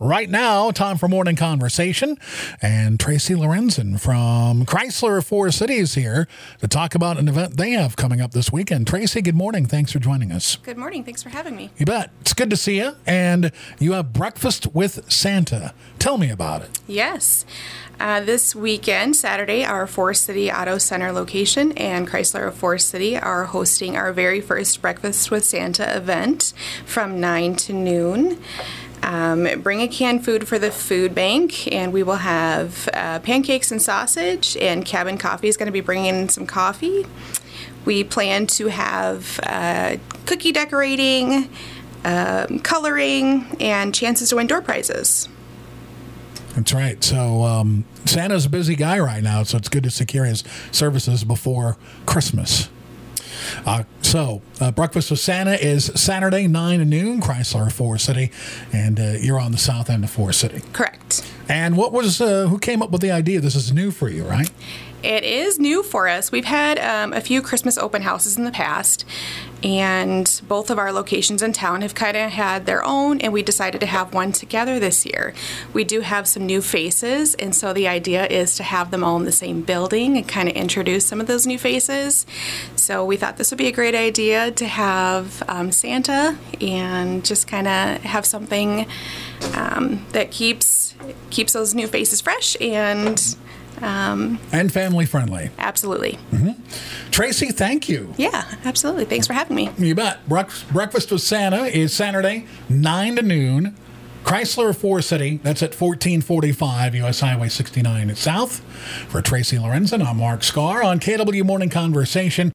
Right now, time for Morning Conversation. And Tracy Lorenzen from Chrysler Forest City is here to talk about an event they have coming up this weekend. Tracy, good morning. Thanks for joining us. Good morning. Thanks for having me. You bet. It's good to see you. And you have Breakfast with Santa. Tell me about it. Yes. This weekend, Saturday, our Forest City Auto Center location and Chrysler of Forest City are hosting our very first Breakfast with Santa event from 9 to noon. Bring a canned food for the food bank, and we will have pancakes and sausage, and Cabin Coffee is going to be bringing in some coffee. We plan to have cookie decorating, coloring, and chances to win door prizes. That's right. So Santa's a busy guy right now, so it's good to secure his services before Christmas. Breakfast with Santa is Saturday, 9 to noon, Chrysler Forest City, and you're on the south end of Forest City. Correct. And what was who came up with the idea? This is new for you, right? It is new for us. We've had a few Christmas open houses in the past, and both of our locations in town have kind of had their own, and we decided to have one together this year. We do have some new faces, and so the idea is to have them all in the same building and kind of introduce some of those new faces. So we thought this would be a great idea to have Santa and just kind of have something that keeps those new faces fresh and family friendly. Absolutely. Mm-hmm. Tracy, thank you. Yeah, absolutely. Thanks for having me. You bet. Breakfast with Santa is Saturday, 9 to noon. Chrysler Forest City, that's at 1445 U.S. Highway 69 South. For Tracy Lorenzen, I'm Mark Scar on KW Morning Conversation.